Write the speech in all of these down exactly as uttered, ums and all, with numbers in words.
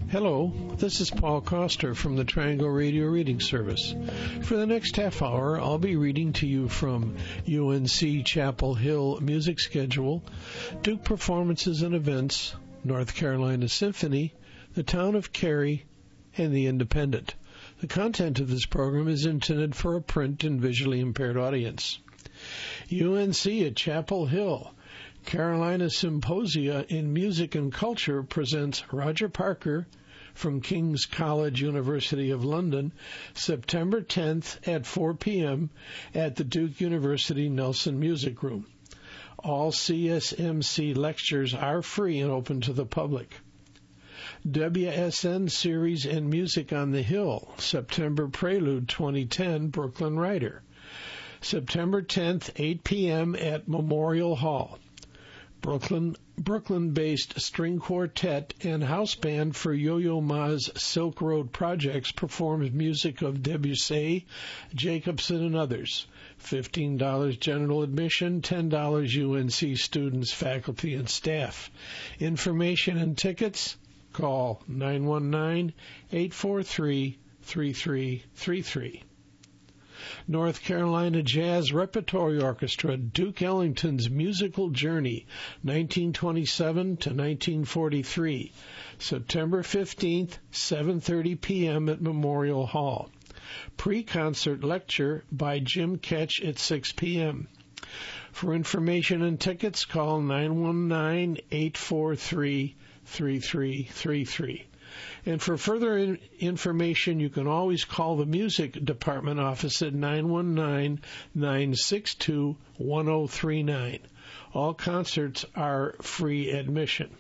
Hello, this is Paul Koster from the Triangle Radio Reading Service. For the next half hour, I'll be reading to you from U N C Chapel Hill Music Schedule, Duke Performances and Events, North Carolina Symphony, the Town of Cary, and the Independent. The content of this program is intended for a print and visually impaired audience. U N C at Chapel Hill, Carolina Symposia in Music and Culture presents Roger Parker from King's College, University of London, September tenth at four p.m. at the Duke University Nelson Music Room. All C S M C lectures are free and open to the public. W S N Series and Music on the Hill, September Prelude twenty ten, Brooklyn Writer. September tenth, eight p.m. at Memorial Hall. Brooklyn, Brooklyn-based string quartet and house band for Yo-Yo Ma's Silk Road projects performs music of Debussy, Jacobson, and others. fifteen dollars general admission, ten dollars U N C students, faculty, and staff. Information and tickets, call nine one nine, eight four three, three three three three. North Carolina Jazz Repertory Orchestra, Duke Ellington's Musical Journey, nineteen twenty-seven to nineteen forty-three, September fifteenth, seven thirty p.m. at Memorial Hall. Pre-concert lecture by Jim Ketch at six p.m. For information and tickets, call nine one nine, eight four three, three three three three. And for further in- information, you can always call the music department office at nine one nine, nine six two, one zero three nine. All concerts are free admission.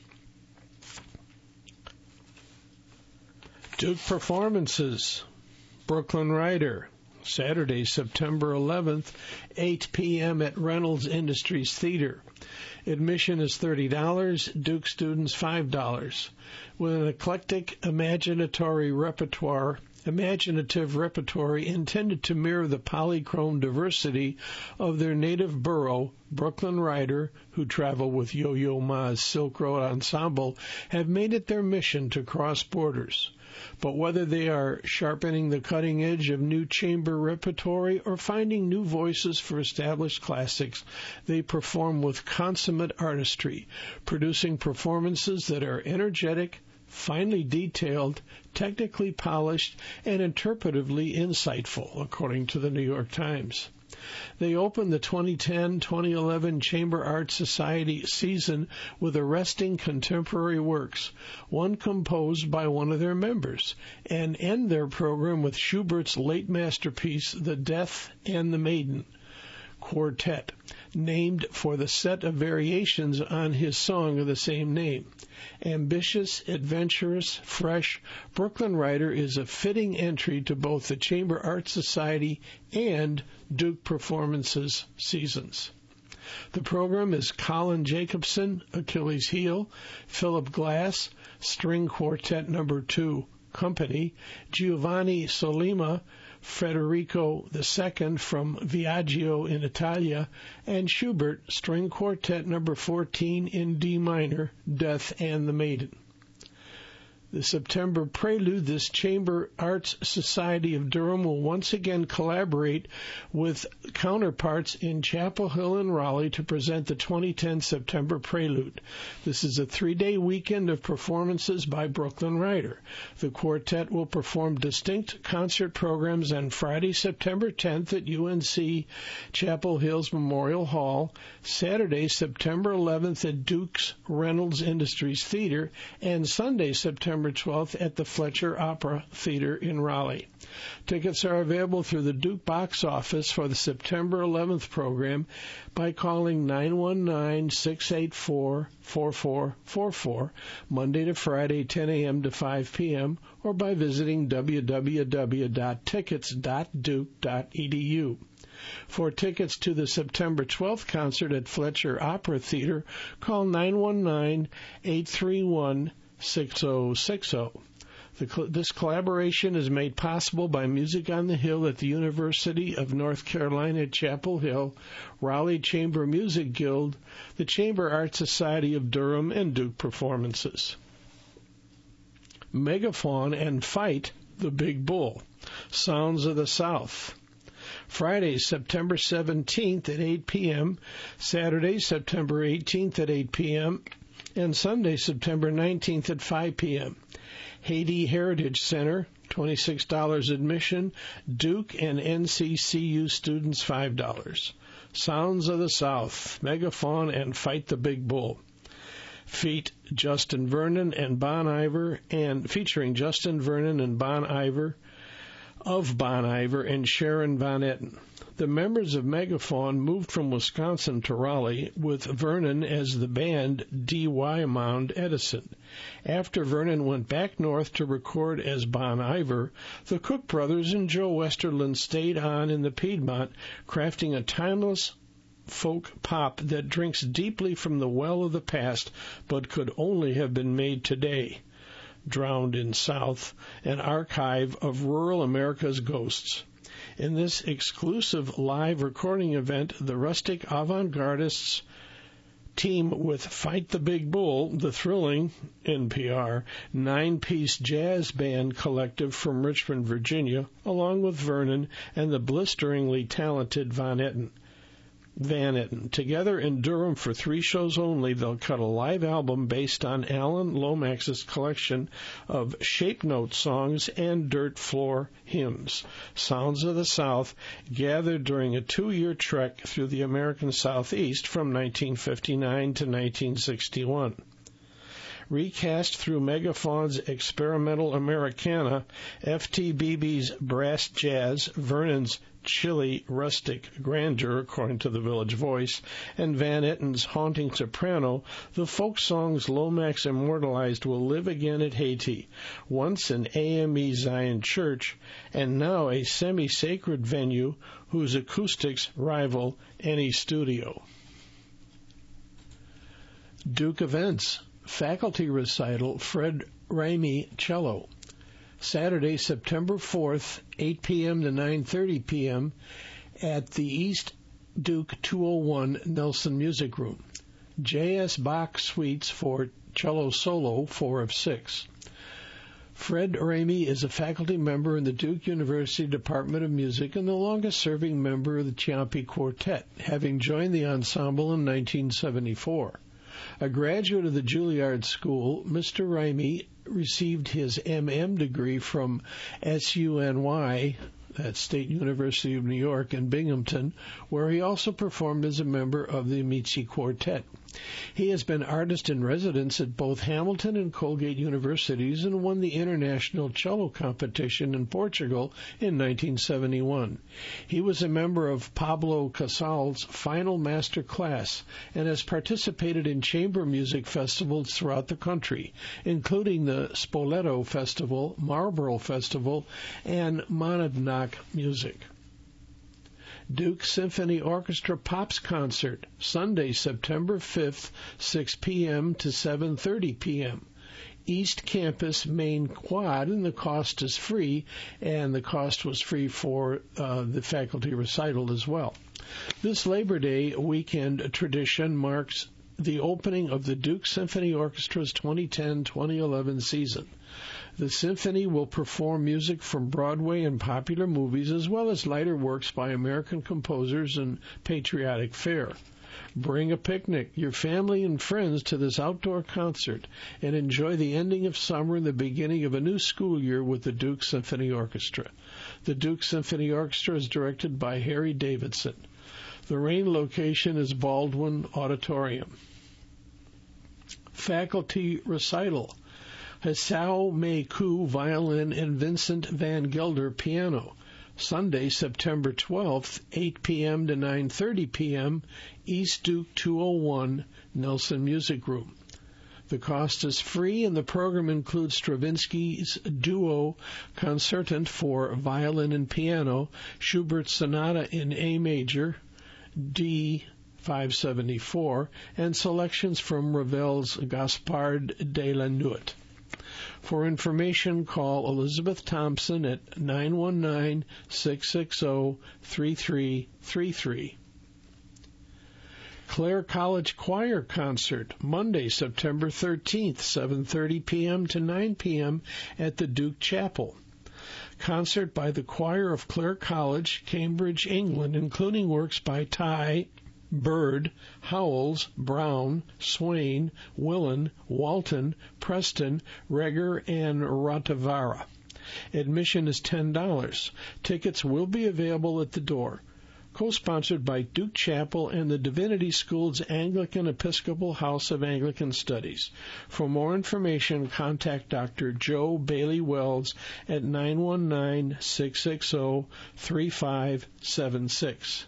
Duke Performances, Brooklyn Writer, Saturday, September eleventh, eight p.m. at Reynolds Industries Theater. Admission is thirty dollars, Duke students five dollars. With an eclectic imaginatory repertoire, imaginative repertoire intended to mirror the polychrome diversity of their native borough, Brooklyn Writer, who travel with Yo-Yo Ma's Silk Road Ensemble, have made it their mission to cross borders. But whether they are sharpening the cutting edge of new chamber repertory or finding new voices for established classics, they perform with consummate artistry, producing performances that are energetic, finely detailed, technically polished, and interpretively insightful, according to the New York Times. They opened the twenty ten twenty eleven Chamber Art Society season with arresting contemporary works, one composed by one of their members, and end their program with Schubert's late masterpiece, The Death and the Maiden Quartet, named for the set of variations on his song of the same name. Ambitious, adventurous, fresh, Brooklyn Writer is a fitting entry to both the Chamber Art Society and Duke Performances seasons. The program is Colin Jacobson, Achilles Heel, Philip Glass, String Quartet Number Two, Company, Giovanni Solima, Federico the Second from Viaggio in Italia, and Schubert, String Quartet Number fourteen in D minor, Death and the Maiden. The September Prelude, this Chamber Arts Society of Durham will once again collaborate with counterparts in Chapel Hill and Raleigh to present the twenty ten September Prelude. This is a three-day weekend of performances by Brooklyn Writer. The quartet will perform distinct concert programs on Friday, September tenth at U N C Chapel Hill's Memorial Hall, Saturday, September eleventh at Duke's Reynolds Industries Theater, and Sunday, September twelfth at the Fletcher Opera Theater in Raleigh. Tickets are available through the Duke box office for the September eleventh program by calling nine one nine, six eight four, four four four four, Monday to Friday, ten a.m. to five p.m., or by visiting w w w dot tickets dot duke dot e d u. For tickets to the September twelfth concert at Fletcher Opera Theater, call nine one nine, eight three one, six zero six zero. The, this collaboration is made possible by Music on the Hill at the University of North Carolina at Chapel Hill, Raleigh Chamber Music Guild, the Chamber Art Society of Durham, and Duke Performances. Megafaun and Fight the Big Bull, Sounds of the South. Friday, September seventeenth at eight p.m., Saturday, September eighteenth at eight p.m., and Sunday, September nineteenth at five p.m. Haiti Heritage Center, twenty-six dollars admission, Duke and N C C U students five dollars. Sounds of the South, Megafaun and Fight the Big Bull. Feat Justin Vernon and Bon Iver, and featuring Justin Vernon and Bon Iver of Bon Iver and Sharon Van Etten. The members of Megafaun moved from Wisconsin to Raleigh with Vernon as the band D Y Mound Edison. After Vernon went back north to record as Bon Iver, the Cook brothers and Joe Westerlund stayed on in the Piedmont, crafting a timeless folk pop that drinks deeply from the well of the past but could only have been made today. Drowned in South, an archive of rural America's ghosts. In this exclusive live recording event, the rustic avant-gardists team with Fight the Big Bull, the thrilling N P R nine-piece jazz band collective from Richmond, Virginia, along with Vernon and the blisteringly talented Van Etten. Van Etten. Together in Durham for three shows only, they'll cut a live album based on Alan Lomax's collection of shape note songs and dirt floor hymns. Sounds of the South, gathered during a two-year trek through the American Southeast from nineteen fifty-nine to nineteen sixty-one. Recast through Megafaun's experimental Americana, F T B B's brass jazz, Vernon's chilly, rustic grandeur, according to the Village Voice, and Van Etten's haunting soprano, the folk songs Lomax immortalized will live again at Haiti, once an A M E Zion church, and now a semi-sacred venue whose acoustics rival any studio. Duke Events. Faculty Recital, Fred Ramey, cello. Saturday, September fourth, eight p.m. to nine thirty p.m. at the East Duke two oh one Nelson Music Room. J S. Bach Suites for cello solo, four of six. Fred Ramey is a faculty member in the Duke University Department of Music and the longest-serving member of the Ciampi Quartet, having joined the ensemble in nineteen seventy-four. A graduate of the Juilliard School, Mister Ramey received his M M degree from S U N Y, that's State University of New York, in Binghamton, where he also performed as a member of the Amici Quartet. He has been artist in residence at both Hamilton and Colgate Universities and won the International Cello Competition in Portugal in nineteen seventy-one. He was a member of Pablo Casal's final master class and has participated in chamber music festivals throughout the country, including the Spoleto Festival, Marlborough Festival, and Monadnock Music. Duke Symphony Orchestra Pops Concert, Sunday, September fifth, six p.m. to seven thirty p.m. East Campus Main Quad, and the cost is free, and the cost was free for uh, the faculty recital as well. This Labor Day weekend tradition marks the opening of the Duke Symphony Orchestra's twenty ten twenty eleven season. The symphony will perform music from Broadway and popular movies, as well as lighter works by American composers and patriotic fare. Bring a picnic, your family and friends to this outdoor concert, and enjoy the ending of summer and the beginning of a new school year with the Duke Symphony Orchestra. The Duke Symphony Orchestra is directed by Harry Davidson. The rain location is Baldwin Auditorium. Faculty Recital. Hassao Mei Ku, violin, and Vincent Van Gelder, piano. Sunday, September twelfth, eight p.m. to nine thirty p.m., East Duke two oh one, Nelson Music Room. The cost is free, and the program includes Stravinsky's Duo Concertant for violin and piano, Schubert's Sonata in A major, D five seventy-four, and selections from Ravel's Gaspard de la Nuit. For information, call Elizabeth Thompson at nine one nine, six six zero, three three three three. Clare College Choir Concert, Monday, September thirteenth, seven thirty p.m. to nine p.m. at the Duke Chapel. Concert by the Choir of Clare College, Cambridge, England, including works by Ty, Bird, Howells, Brown, Swain, Willan, Walton, Preston, Reger, and Ratavara. Admission is ten dollars. Tickets will be available at the door. Co-sponsored by Duke Chapel and the Divinity School's Anglican Episcopal House of Anglican Studies. For more information, contact Doctor Joe Bailey Wells at nine one nine, six six zero, three five seven six.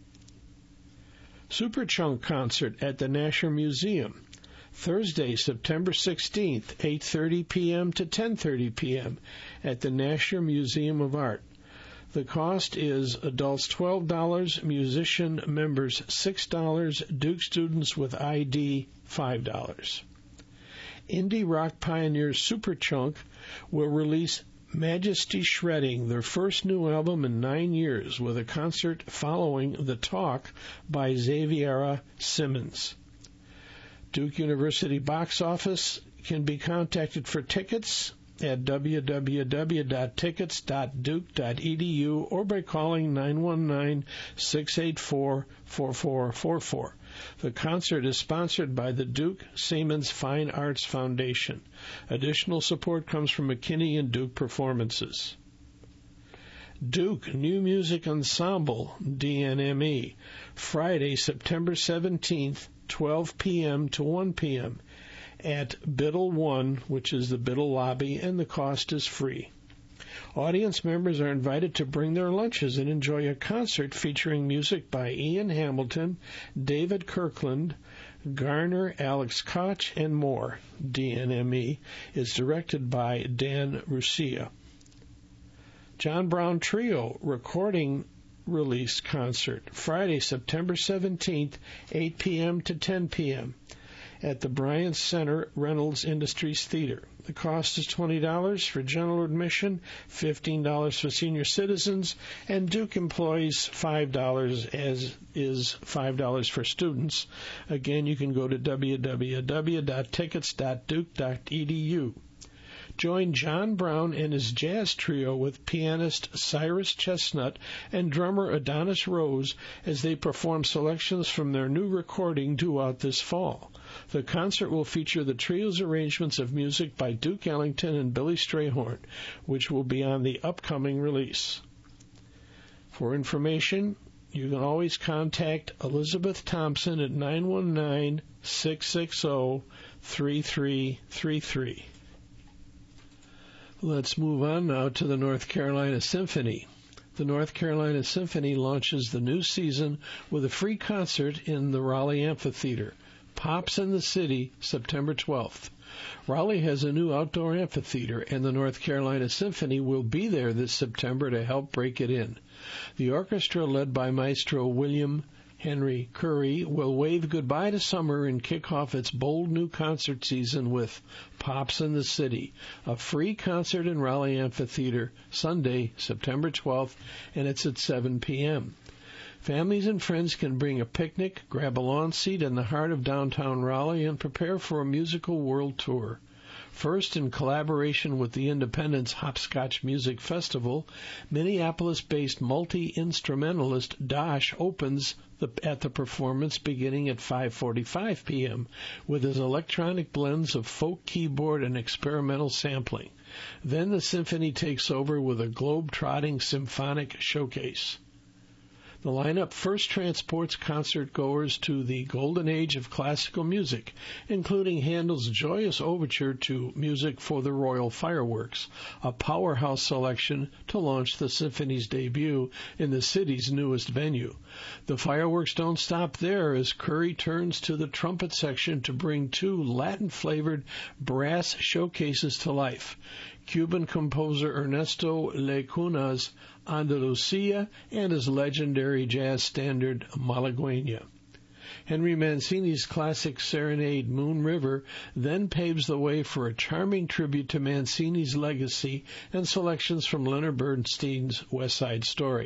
Superchunk Concert at the Nasher Museum, Thursday, September sixteenth, eight thirty p.m. to ten thirty p.m. at the Nasher Museum of Art. The cost is adults twelve dollars, musician members six dollars, Duke students with I D five dollars. Indie rock pioneers Superchunk will release Majesty Shredding, their first new album in nine years, with a concert following The Talk by Xaviera Simmons. Duke University box office can be contacted for tickets at w w w dot tickets dot duke dot e d u or by calling nine one nine, six eight four, four four four four. The concert is sponsored by the Duke Siemens Fine Arts Foundation. Additional support comes from McKinney and Duke Performances. Duke New Music Ensemble, D N M E, Friday, September seventeenth, twelve p.m. to one p.m. at Biddle one, which is the Biddle lobby, and the cost is free. Audience members are invited to bring their lunches and enjoy a concert featuring music by Ian Hamilton, David Kirkland, Garner, Alex Koch, and more. D N M E is directed by Dan Ruscia. John Brown Trio recording release concert, Friday, September seventeenth, eight p.m. to ten p.m. at the Bryant Center Reynolds Industries Theater. The cost is twenty dollars for general admission, fifteen dollars for senior citizens, and Duke employees five dollars, as is five dollars for students. Again, you can go to w w w dot tickets dot duke dot e d u. Join John Brown and his jazz trio with pianist Cyrus Chestnut and drummer Adonis Rose as they perform selections from their new recording due out this fall. The concert will feature the trio's arrangements of music by Duke Ellington and Billy Strayhorn, which will be on the upcoming release. For information, you can always contact Elizabeth Thompson at nine one nine, six six zero, three three three three. Let's move on now to the North Carolina Symphony. The North Carolina Symphony launches the new season with a free concert in the Raleigh Amphitheater. Pops in the City, September twelfth. Raleigh has a new outdoor amphitheater, and the North Carolina Symphony will be there this September to help break it in. The orchestra, led by Maestro William Henry Curry, will wave goodbye to summer and kick off its bold new concert season with Pops in the City, a free concert in Raleigh Amphitheater, Sunday, September twelfth, and it's at seven p.m. Families and friends can bring a picnic, grab a lawn seat in the heart of downtown Raleigh, and prepare for a musical world tour. First, in collaboration with the Independence Hopscotch Music Festival, Minneapolis-based multi-instrumentalist Dosh opens the, at the performance beginning at five forty-five p.m. with his electronic blends of folk keyboard and experimental sampling. Then the symphony takes over with a globe-trotting symphonic showcase. The lineup first transports concert-goers to the golden age of classical music, including Handel's joyous overture to Music for the Royal Fireworks, a powerhouse selection to launch the symphony's debut in the city's newest venue. The fireworks don't stop there, as Curry turns to the trumpet section to bring two Latin-flavored brass showcases to life: Cuban composer Ernesto Lecuna's Andalusia and his legendary jazz standard Malagueña. Henry Mancini's classic serenade Moon River then paves the way for a charming tribute to Mancini's legacy and selections from Leonard Bernstein's West Side Story.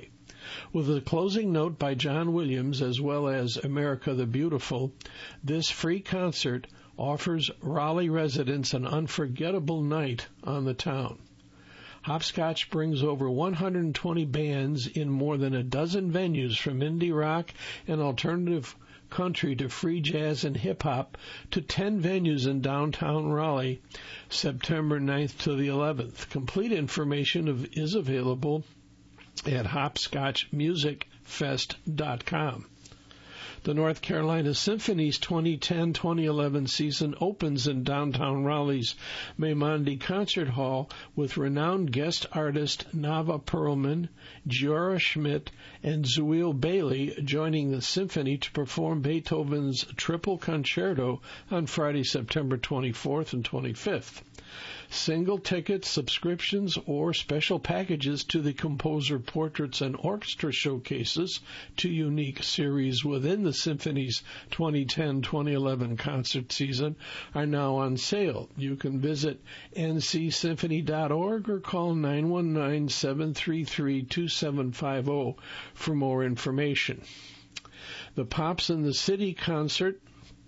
With a closing note by John Williams as well as America the Beautiful, this free concert offers Raleigh residents an unforgettable night on the town. Hopscotch brings over one hundred twenty bands in more than a dozen venues, from indie rock and alternative country to free jazz and hip-hop, to ten venues in downtown Raleigh, September ninth to the eleventh. Complete information of, is available at hopscotch music fest dot com. The North Carolina Symphony's twenty ten twenty eleven season opens in downtown Raleigh's Maimandi Concert Hall with renowned guest artist Nava Perlman, Giora Schmidt, and Zuil Bailey joining the symphony to perform Beethoven's Triple Concerto on Friday, September twenty-fourth and twenty-fifth. Single tickets, subscriptions, or special packages to the composer portraits and orchestra showcases, two unique series within the Symphony's twenty ten twenty eleven concert season, are now on sale. You can visit n c symphony dot org or call nine one nine, seven three three, two seven five zero for more information. The Pops in the City concert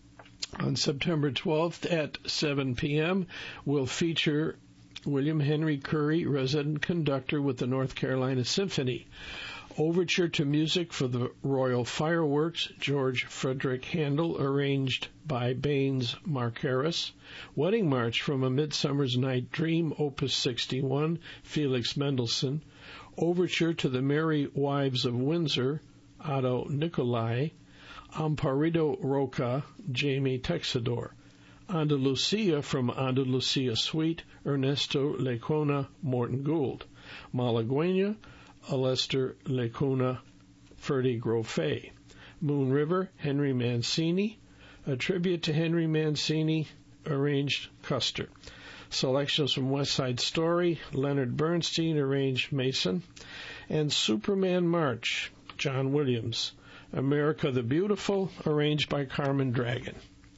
on September twelfth at seven p.m. will feature William Henry Curry, resident conductor with the North Carolina Symphony. Overture to music for the Royal Fireworks, George Frederick Handel, arranged by Baines Marcaris. Wedding March from A Midsummer's Night Dream, Opus sixty-one, Felix Mendelssohn. Overture to the Merry Wives of Windsor, Otto Nicolai. Amparido Roca, Jamie Texador. Andalusia from Andalusia Suite, Ernesto Lecona, Morton Gould. Malagueña, Alester Lecona, Ferdy Grofé. Moon River, Henry Mancini. A tribute to Henry Mancini, arranged Custer. Selections from West Side Story, Leonard Bernstein, arranged Mason. And Superman March, John Williams. America the Beautiful, arranged by Carmen Dragon.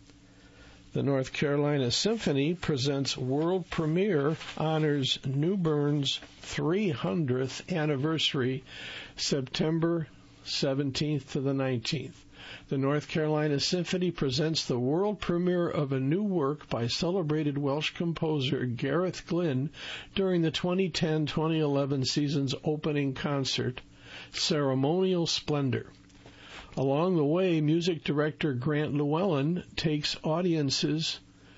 The North Carolina Symphony presents world premiere, honors New Bern's three hundredth anniversary, September seventeenth to the nineteenth. The North Carolina Symphony presents the world premiere of a new work by celebrated Welsh composer Gareth Glynn during the twenty ten twenty eleven season's opening concert, Ceremonial Splendor. Along the way, music director Grant Llewellyn takes audiences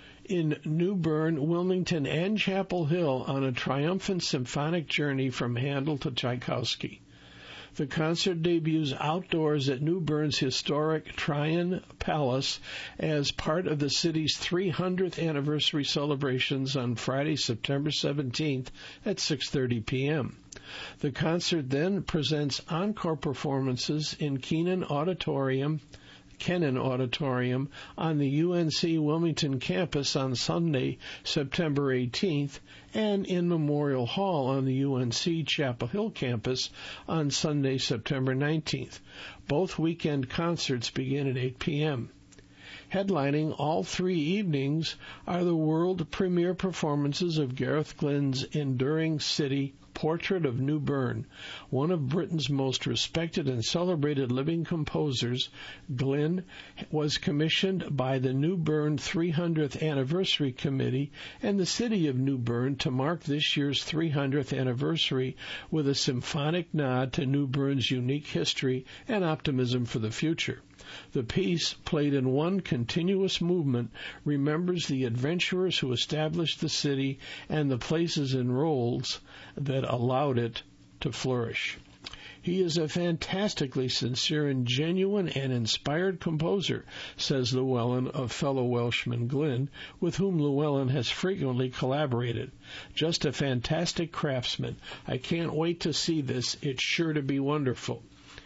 in New Bern, Wilmington, and Chapel Hill on a triumphant symphonic journey from Handel to Tchaikovsky. The concert debuts outdoors at New Bern's historic Tryon Palace as part of the city's three hundredth anniversary celebrations on Friday, September seventeenth at six thirty p.m. The concert then presents encore performances in Kenan Auditorium, Kennan Auditorium on the U N C Wilmington campus on Sunday, September eighteenth, and in Memorial Hall on the U N C Chapel Hill campus on Sunday, September nineteenth. Both weekend concerts begin at eight p.m. Headlining all three evenings are the world premiere performances of Gareth Glynn's enduring city Portrait of New Bern. One of Britain's most respected and celebrated living composers, Glynn was commissioned by the New Bern three hundredth Anniversary Committee and the City of New Bern to mark this year's three hundredth anniversary with a symphonic nod to New Bern's unique history and optimism for the future. The piece, played in one continuous movement, remembers the adventurers who established the city and the places and roles that allowed it to flourish. He is a fantastically sincere and genuine and inspired composer, says Llewellyn of fellow Welshman Glynn, with whom Llewellyn has frequently collaborated. Just a fantastic craftsman. I can't wait to see this. It's sure to be wonderful.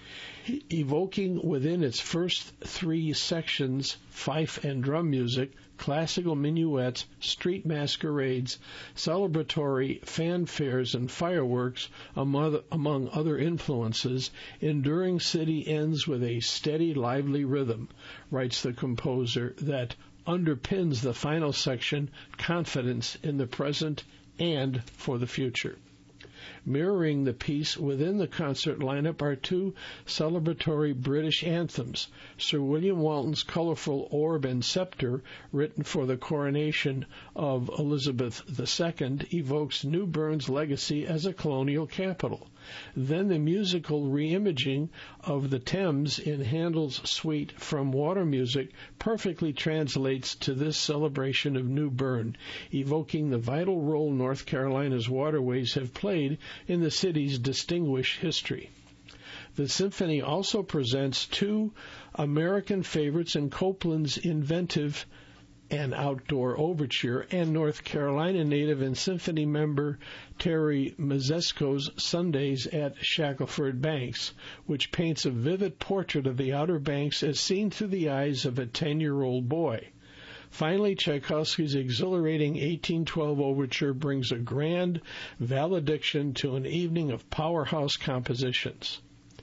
Evoking within its first three sections fife and drum music, classical minuets, street masquerades, celebratory fanfares, and fireworks, among, among other influences, Enduring City ends with a steady, lively rhythm, writes the composer, that underpins the final section, confidence in the present and for the future. Mirroring the piece within the concert lineup are two celebratory British anthems. Sir William Walton's colorful orb and scepter, written for the coronation of Elizabeth the Second, evokes New Bern's legacy as a colonial capital. Then the musical reimaging of the Thames in Handel's suite from Water Music perfectly translates to this celebration of New Bern, evoking the vital role North Carolina's waterways have played in the city's distinguished history. The symphony also presents two American favorites in Copland's inventive and outdoor overture, and North Carolina native and symphony member Terry Mazesko's Sundays at Shackelford Banks, which paints a vivid portrait of the Outer Banks as seen through the eyes of a ten-year-old boy. Finally, Tchaikovsky's exhilarating eighteen twelve overture brings a grand valediction to an evening of powerhouse compositions.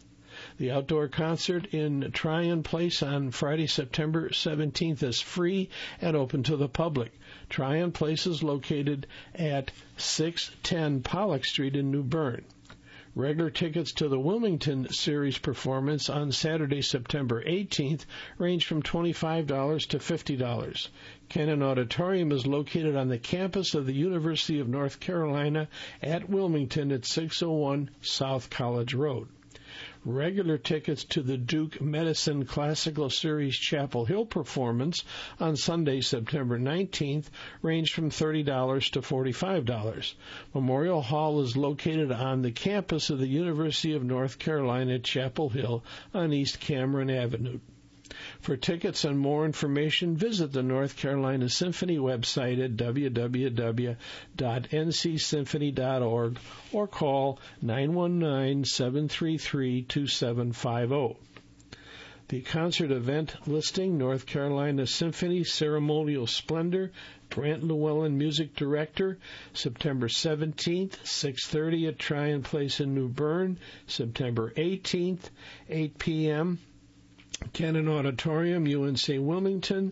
The outdoor concert in Tryon Place on Friday, September seventeenth is free and open to the public. Tryon Place is located at six ten Pollock Street in New Bern. Regular tickets to the Wilmington Series performance on Saturday, September eighteenth range from twenty-five dollars to fifty dollars. Kennan Auditorium is located on the campus of the University of North Carolina at Wilmington at six oh one South College Road. Regular tickets to the Duke Medicine Classical Series Chapel Hill performance on Sunday, September nineteenth, range from thirty dollars to forty-five dollars. Memorial Hall is located on the campus of the University of North Carolina at Chapel Hill on East Cameron Avenue. For tickets and more information, visit the North Carolina Symphony website at w w w dot n c symphony dot org or call nine one nine, seven three three, two seven five zero. The concert event listing: North Carolina Symphony Ceremonial Splendor, Grant Llewellyn, Music Director, September seventeenth, six thirty at Tryon Place in New Bern, September eighteenth, eight p.m., Kennan Auditorium, U N C Wilmington,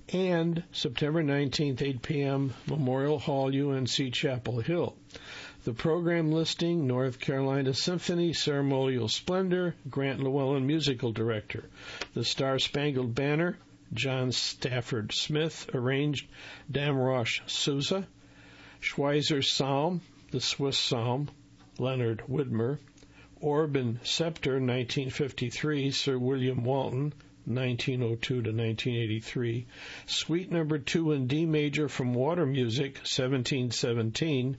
and September nineteenth, eight p.m., Memorial Hall, U N C Chapel Hill. The program listing: North Carolina Symphony Ceremonial Splendor, Grant Llewellyn, Musical Director. The Star Spangled Banner, John Stafford Smith, arranged Damrosch Souza. Schweizer's Psalm, the Swiss Psalm, Leonard Widmer. Orb and Scepter, nineteen fifty-three, Sir William Walton, nineteen oh two to nineteen eighty-three. Suite number two in D major from Water Music, seventeen seventeen,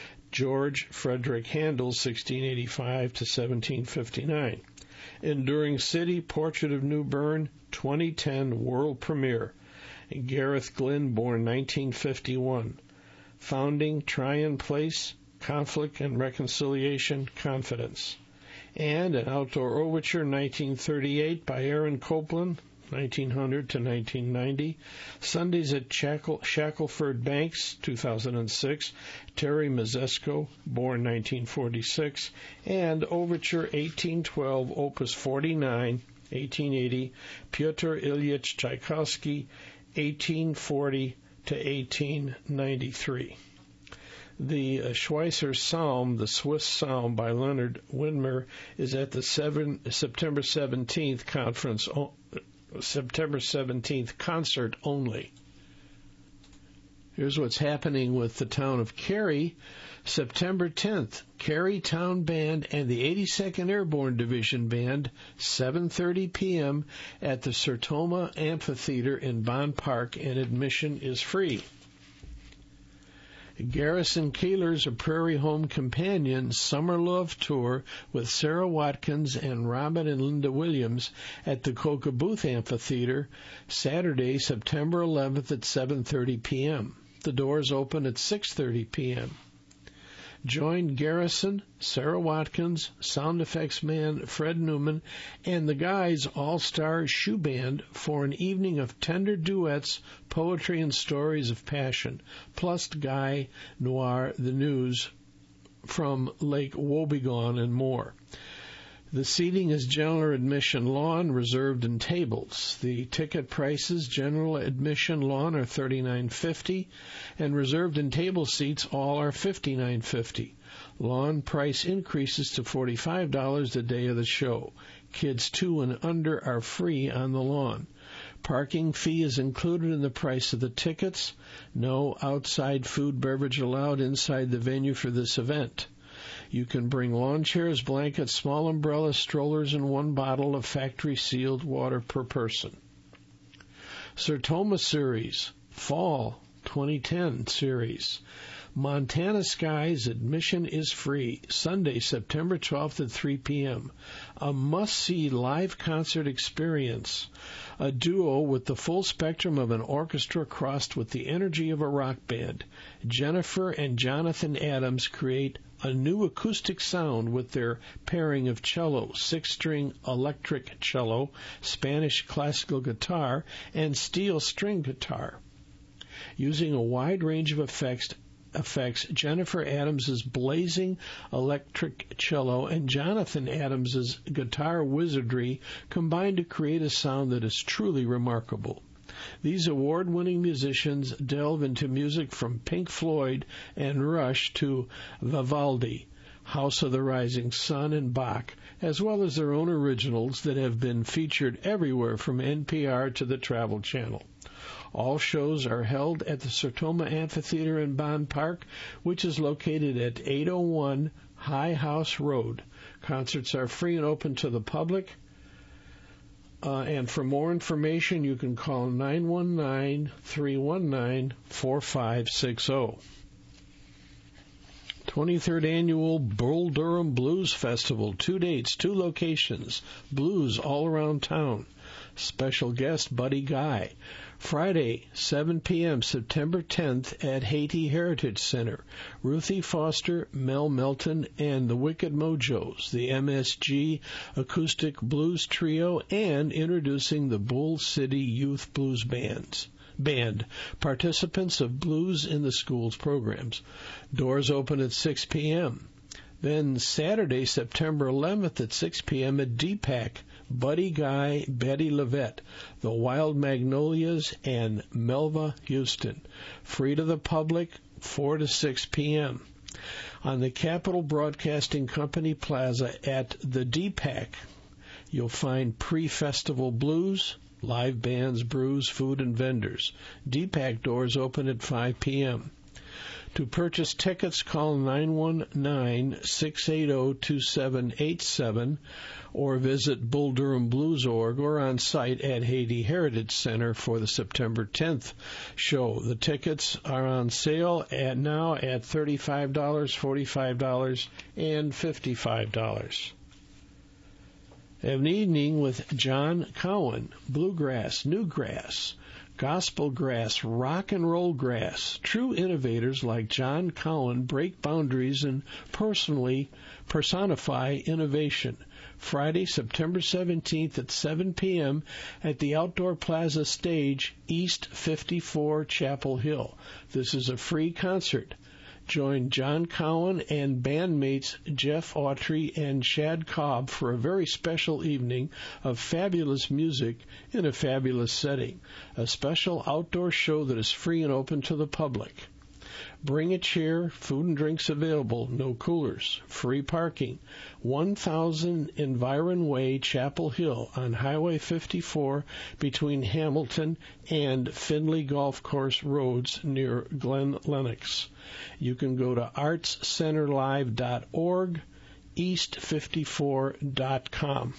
George Frederick Handel, sixteen eighty-five to seventeen fifty-nine. Enduring City, Portrait of New Bern, twenty ten world premiere. Gareth Glynn, born nineteen fifty-one. Founding, Tryon Place, Conflict and Reconciliation, Confidence. And an outdoor overture, nineteen thirty-eight, by Aaron Copland, nineteen hundred to nineteen ninety. Sundays at Shackle, Shackelford Banks, two thousand six, Terry Mazesko, born nineteen forty-six. And overture eighteen twelve, opus forty-nine, eighteen eighty, Pyotr Ilyich Tchaikovsky, eighteen forty to eighteen ninety-three. The uh, Schweitzer Psalm, the Swiss Psalm by Leonard Widmer, is at the seven, September seventeenth conference, o- September seventeenth concert only. Here's what's happening with the town of Cary. September tenth, Cary Town Band and the eighty-second Airborne Division Band, seven thirty p.m. at the Sertoma Amphitheater in Bond Park, and admission is free. Garrison Keillor's A Prairie Home Companion Summer Love Tour with Sarah Watkins and Robin and Linda Williams at the Coca Booth Amphitheater, Saturday, September eleventh at seven thirty p.m. The doors open at six thirty p.m. Join Garrison, Sarah Watkins, sound effects man Fred Newman, and the Guys All-Star Shoe Band for an evening of tender duets, poetry, and stories of passion, plus Guy Noir, the news from Lake Wobegon, and more. The seating is general admission lawn, reserved, and tables. The ticket prices, general admission lawn, are thirty-nine fifty, and reserved and table seats all are fifty-nine fifty. Lawn price increases to forty-five dollars the day of the show. Kids two and under are free on the lawn. Parking fee is included in the price of the tickets. No outside food beverage allowed inside the venue for this event. You can bring lawn chairs, blankets, small umbrellas, strollers, and one bottle of factory-sealed water per person. Sertoma Series, Fall twenty ten Series. Montana Skies, admission is free. Sunday, September twelfth at three p.m. A must-see live concert experience. A duo with the full spectrum of an orchestra crossed with the energy of a rock band. Jennifer and Jonathan Adams create a new acoustic sound with their pairing of cello, six-string electric cello, Spanish classical guitar, and steel string guitar. Using a wide range of effects, effects Jennifer Adams' blazing electric cello and Jonathan Adams' guitar wizardry combine to create a sound that is truly remarkable. These award-winning musicians delve into music from Pink Floyd and Rush to Vivaldi, House of the Rising Sun, and Bach, as well as their own originals that have been featured everywhere from N P R to the Travel Channel. All shows are held at the Sertoma Amphitheater in Bond Park, which is located at eight oh one High House Road. Concerts are free and open to the public. Uh, and for more information, you can call nine one nine, three one nine, four five six zero. twenty-third Annual Bull Durham Blues Festival. Two dates, two locations. Blues all around town. Special guest, Buddy Guy. Friday, seven p.m., September tenth at Haiti Heritage Center. Ruthie Foster, Mel Melton, and the Wicked Mojos, the M S G Acoustic Blues Trio, and introducing the Bull City Youth Blues Bands. Band, participants of Blues in the Schools programs. Doors open at six p.m. Then Saturday, September eleventh at six p.m. at D PAC, Buddy Guy, Betty Levette, the Wild Magnolias, and Melva Houston. Free to the public, four to six p.m. On the Capitol Broadcasting Company Plaza at the D PAC, you'll find pre-festival blues, live bands, brews, food, and vendors. D PAC doors open at five p.m. To purchase tickets, call nine one nine, six eight zero, two seven eight seven or visit Bull Durham Blues dot org or on site at Haiti Heritage Center for the September tenth show. The tickets are on sale at now at thirty-five dollars, forty-five dollars, and fifty-five dollars. Have an evening with John Cowan, bluegrass, newgrass, gospel grass, rock and roll grass. True innovators like John Cowan break boundaries and personally personify innovation. Friday, September seventeenth at seven p.m. at the Outdoor Plaza Stage, East fifty-four Chapel Hill. This is a free concert. Join John Cowan and bandmates Jeff Autry and Shad Cobb for a very special evening of fabulous music in a fabulous setting. A special outdoor show that is free and open to the public. Bring a chair, food and drinks available, no coolers, free parking. one thousand Environ Way, Chapel Hill on Highway fifty-four between Hamilton and Findlay Golf Course roads near Glen Lennox. You can go to arts center live dot org, east fifty-four dot com.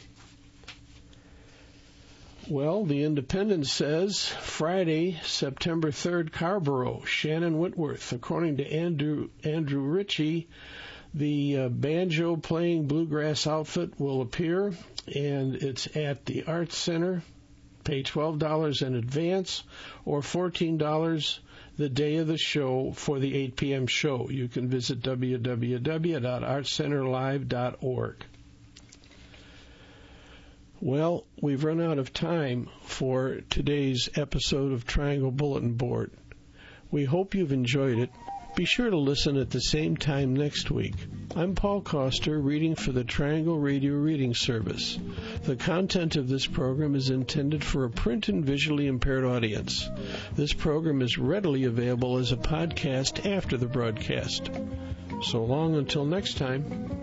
Well, the Independent says Friday, September third, Carrboro, Shannon Whitworth. According to Andrew Andrew Ritchie, the uh, banjo-playing bluegrass outfit will appear, and it's at the Arts Center. Pay twelve dollars in advance or fourteen dollars the day of the show for the eight p.m. show. You can visit w w w dot arts center live dot org. Well, we've run out of time for today's episode of Triangle Bulletin Board. We hope you've enjoyed it. Be sure to listen at the same time next week. I'm Paul Coster, reading for the Triangle Radio Reading Service. The content of this program is intended for a print and visually impaired audience. This program is readily available as a podcast after the broadcast. So long until next time.